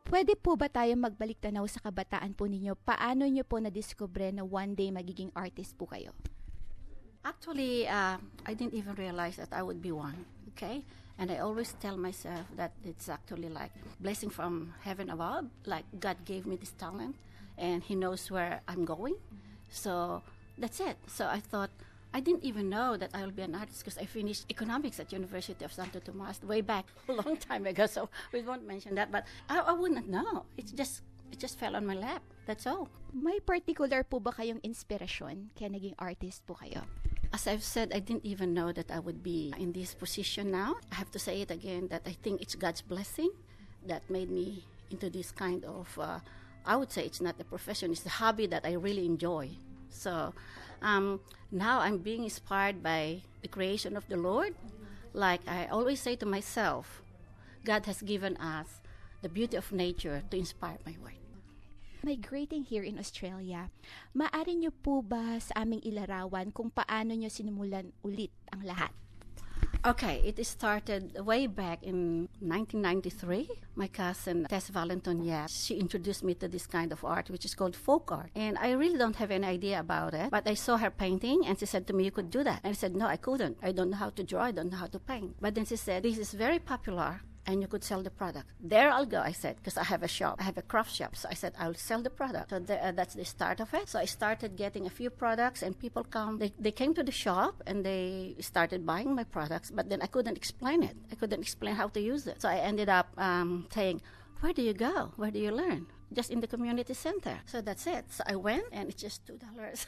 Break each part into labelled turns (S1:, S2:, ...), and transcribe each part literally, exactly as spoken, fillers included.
S1: Pwede po ba tayo magbalik tanaw sa kabataan po ninyo? Paano nyo po na-discover na one day magiging artist po kayo?
S2: Actually, uh, I didn't even realize that I would be one, okay? And I always tell myself that it's actually like blessing from heaven above, like God gave me this talent and He knows where I'm going. So that's it. So I thought, I didn't even know that I will be an artist because I finished economics at University of Santo Tomas way back a long time ago. So we won't mention that, but I, I wouldn't know. It's just it just fell on my lap. That's all.
S1: May particular po ba kayong inspirasyon kaya naging artist po kayo?
S2: As I've said, I didn't even know that I would be in this position now. I have to say it again that I think it's God's blessing that made me into this kind of, uh, I would say it's not a profession, it's a hobby that I really enjoy. So um, now I'm being inspired by the creation of the Lord. Like I always say to myself, God has given us the beauty of nature to inspire my work.
S1: Migrating here in Australia, maaari niyo po ba sa aming ilarawan kung paano niyo sinimulan ulit ang lahat?
S2: Okay, it started way back in nineteen ninety-three. My cousin, Tess Valenton, yes, she introduced me to this kind of art, which is called folk art. And I really don't have any idea about it, but I saw her painting, and she said to me, you could do that. And I said, no, I couldn't. I don't know how to draw. I don't know how to paint. But then she said, this is very popular, and you could sell the product. There I'll go, I said, because I have a shop. I have a craft shop. So I said, I'll sell the product. So the, uh, that's the start of it. So I started getting a few products, and people come. They, they came to the shop, and they started buying my products, but then I couldn't explain it. I couldn't explain how to use it. So I ended up um, saying, where do you go? Where do you learn? Just in the community center. So that's it. So I went, and it's just two dollars.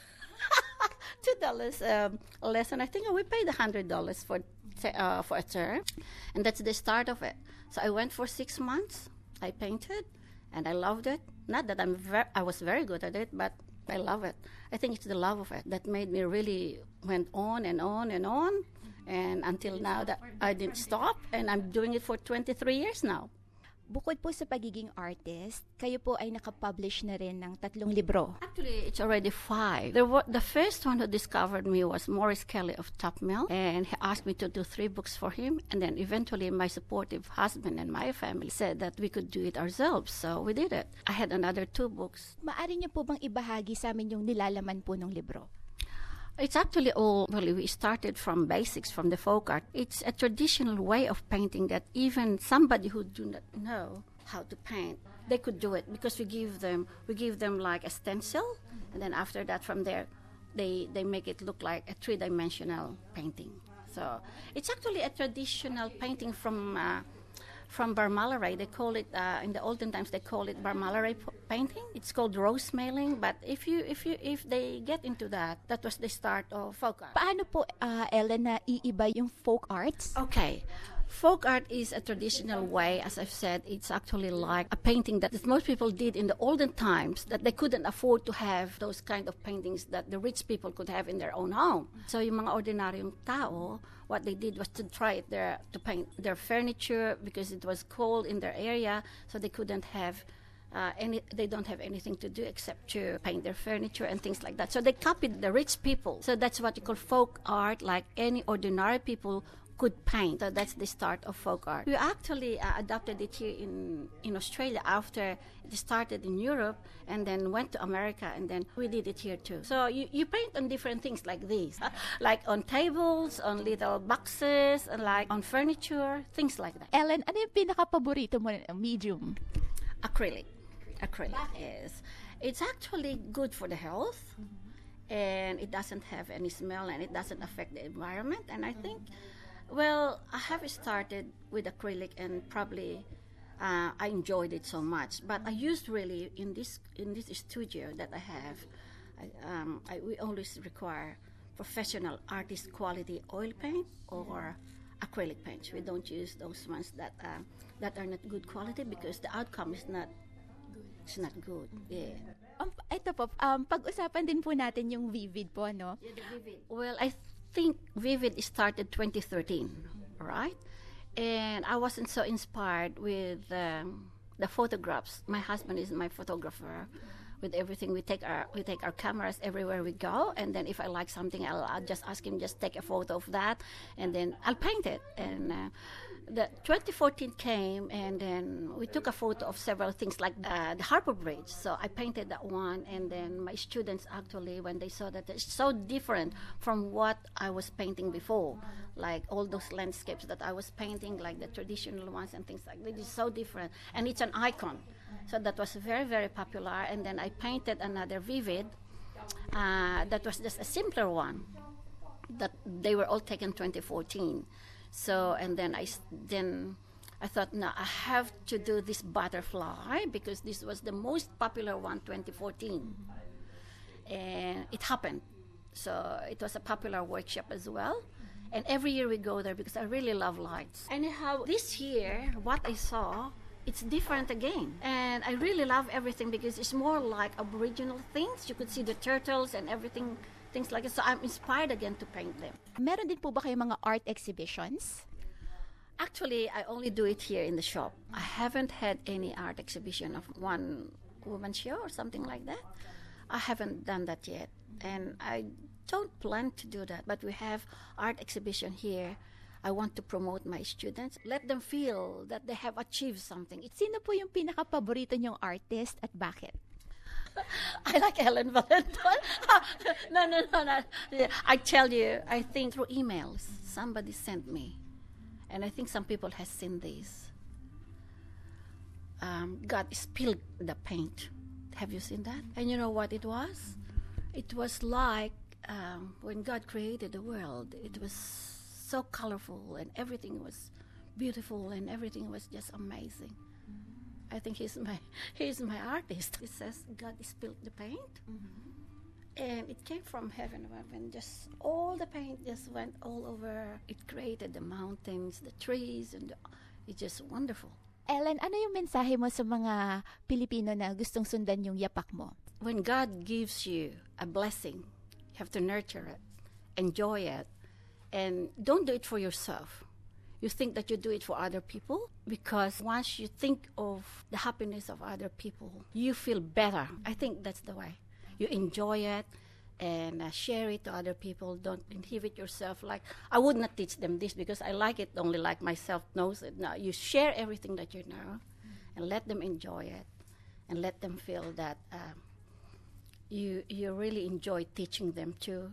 S2: two dollars um, a lesson. I think we paid one hundred dollars for uh, for a term, and that's the start of it. So I went for six months. I painted, and I loved it. Not that I'm ver- I was very good at it, but I love it. I think it's the love of it that made me really went on and on and on, and until now that I didn't stop, and I'm doing it for twenty-three years now.
S1: Bukod po sa pagiging artist, kayo po ay nakapublish na rin ng tatlong libro.
S2: Actually, it's already five. The, the first one who discovered me was Maurice Kelly of Top Mill, and he asked me to do three books for him. And then eventually my supportive husband and my family said that we could do it ourselves, so we did it. I had another two books.
S1: Maaari niyo po bang ibahagi sa amin yung nilalaman po ng libro?
S2: It's actually all, well, we started from basics, from the folk art. It's a traditional way of painting that even somebody who do not know how to paint, they could do it because we give them, we give them like a stencil, and then after that, from there, they, they make it look like a three-dimensional painting. So it's actually a traditional painting from uh, from Barmalaray. They call it uh, in the olden times. They call it Barmalaray p- painting. It's called rose mailing. But if you if you if they get into that, that was the start of folk art.
S1: Paano po, uh, Ellen, na iiba yung folk arts?
S2: Okay. Folk art is a traditional way, as I've said, it's actually like a painting that most people did in the olden times, that they couldn't afford to have those kind of paintings that the rich people could have in their own home. So yung mga ordinaryong tao, what they did was to try it there, to paint their furniture because it was cold in their area, so they couldn't have Uh, any, they don't have anything to do except to paint their furniture and things like that. So they copied the rich people. So that's what you call folk art, like any ordinary people could paint. So that's the start of folk art. We actually uh, adopted it here in, in Australia after it started in Europe and then went to America, and then we did it here too. So you, you paint on different things like these, uh, like on tables, on little boxes, and like on furniture, things like that.
S1: Ellen, ano yung pinaka-paborito mo na medium?
S2: Acrylic. Acrylic is. It's actually good for the health, mm-hmm. and it doesn't have any smell, and it doesn't affect the environment. And I think, well, I have started with acrylic, and probably uh, I enjoyed it so much. But I used really in this in this studio that I have, I, um, I, we always require professional artist quality oil paint or acrylic paints. We don't use those ones that uh, that are not good quality because the outcome is not. It's not good. Yeah.
S1: Um, ito po, um, pag-usapan din po natin yung Vivid po, no?
S2: Yeah, the Vivid. Well, I think Vivid started twenty thirteen, right? And I wasn't so inspired with um, the photographs. My husband is my photographer. with everything. We take our we take our cameras everywhere we go, and then if I like something, I'll, I'll just ask him, just take a photo of that, and then I'll paint it. And uh, the twenty fourteen came, and then we took a photo of several things like uh, the Harbor Bridge. So I painted that one, and then my students actually, when they saw that it's so different from what I was painting before, like all those landscapes that I was painting, like the traditional ones and things like that, it's so different, and it's an icon. So that was very, very popular. And then I painted another Vivid uh, that was just a simpler one, that they were all taken twenty fourteen. So, and then I, then I thought, no, I have to do this butterfly because this was the most popular one, twenty fourteen. And it happened. So it was a popular workshop as well. And every year we go there because I really love lights. Anyhow, this year, what I saw, it's different again. And I really love everything because it's more like Aboriginal things. You could see the turtles and everything, things like that. So I'm inspired again to paint them.
S1: Meron din po ba kayong mga art exhibitions?
S2: Actually, I only do it here in the shop. I haven't had any art exhibition of one woman show or something like that. I haven't done that yet. And I don't plan to do that. But we have art exhibition here. I want to promote my students. Let them feel that they have achieved something. It's
S1: Sino po yung pinaka-paborito niyong artist at bakit?
S2: I like Ellen Valentine. no, no, no, no. I tell you, I think through emails, somebody sent me. And I think some people have seen this. Um, God spilled the paint. Have you seen that? And you know what it was? It was like um, when God created the world. It was so colorful and everything was beautiful and everything was just amazing. I think he's my he's my artist. It says God spilled the paint, mm-hmm. and it came from heaven. And just all the paint just went all over. It created the mountains, the trees, and the, it's just wonderful.
S1: Ellen, ano yung mensahe mo sa mga Pilipino na gustong sundan yung yapak mo?
S2: When God gives you a blessing, you have to nurture it, enjoy it, and don't do it for yourself. You think that you do it for other people, because once you think of the happiness of other people, you feel better. I think that's the way. You enjoy it and uh, share it to other people. Don't inhibit yourself. Like, I would not teach them this because I like it only like myself knows it. No, you share everything that you know and let them enjoy it and let them feel that um, you you really enjoy teaching them too.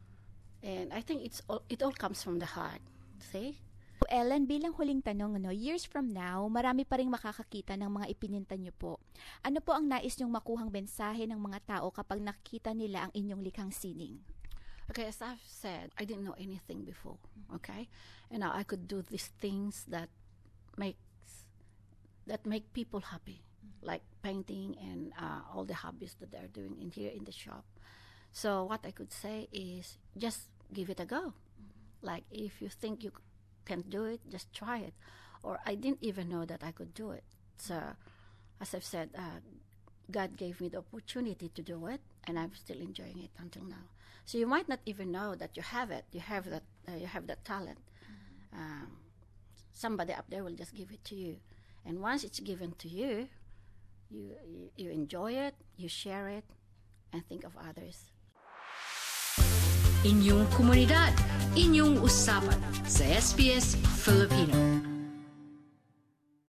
S2: And I think it's all, it all comes from the heart. See?
S1: Ellen, bilang huling tanong, ano, years from now, marami pa rin makakakita ng mga ipininta niyo po. Ano po ang nais niyong makuhang mensahe ng mga tao kapag nakita nila ang inyong likhang sining?
S2: Okay, as I've said, I didn't know anything before, okay? And now I could do these things that makes that make people happy, like painting and uh, all the hobbies that they're doing in here in the shop. So what I could say is just give it a go. Like, if you think you can't do it, just try it. Or I didn't even know that I could do it. So, as I've said, uh, God gave me the opportunity to do it, and I'm still enjoying it until now. So you might not even know that you have it. You have that. Uh, you have that talent. Um, somebody up there will just give it to you, and once it's given to you, you you, you enjoy it, you share it, and think of others.
S3: Inyong komunidad, inyong usapan sa S B S Filipino.